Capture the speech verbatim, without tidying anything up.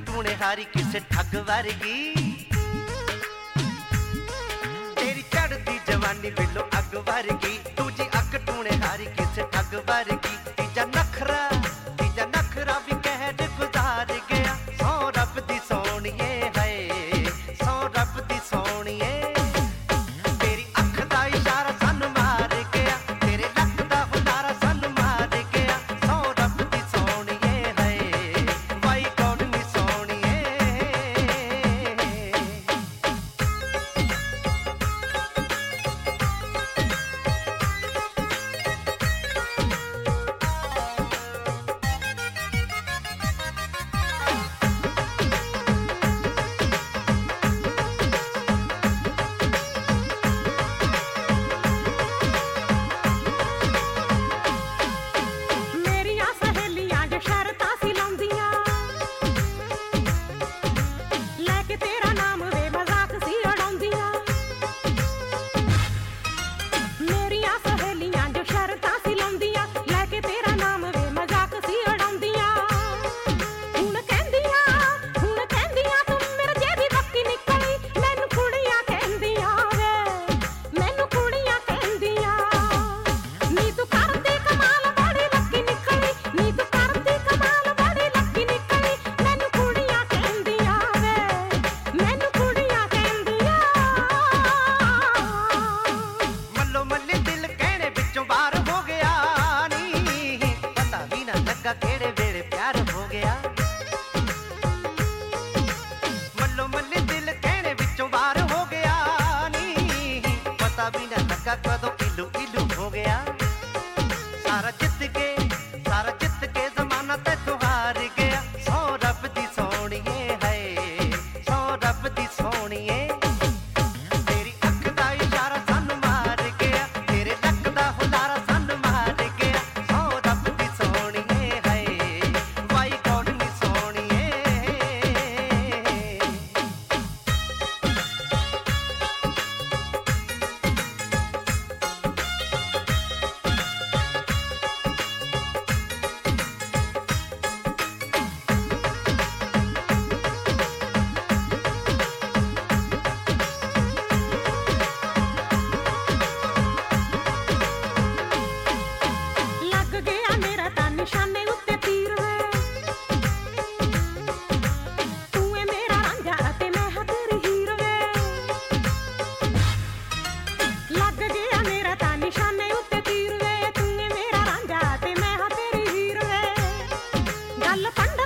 टूने हारी किसे ठग वर्गी, तेरी चढ़ती जवानी बिलो अग वर्गी, दूजी अग टूने हारी किसे ठग वर्गी। तीजा नखरा तीजा नखरा भी कहर गुजार गया, सौ रब दी सोनिए है, सौ रब दी सोनिए। तेरी अख दा इशारा सन मार गया, तेरे लक दा हुलारा सन मार गया, सौ रब दी सोनिए है, वाई कौन नी सोनिए। केड़े वेले प्यार हो गया, मल्लो मल्ली दिल कहने विचों बाहर हो गया नी, पता भी ना लगा कदों इलू इलू हो गया। सारा जित के सारा जित के जमाना ते तू हार गया, सौ रब दी सोनिए है, सौ रब दी सोनिए। तेरी अख दा इशारा सन मार गया, तेरे लक दा हुलारा सन मार गया, सौ रब दी सोनिए है, वाई कौन नी सोनिए। निशाने उत्ते तीर वे, तू है मेरा रांझा ते मैं हां तेरी हीर वे। लग गया मेरा ता निशाने उत्ते तीर वे, तू है मेरा रांझा ते मैं हां तेरी हीर वे। गल पंड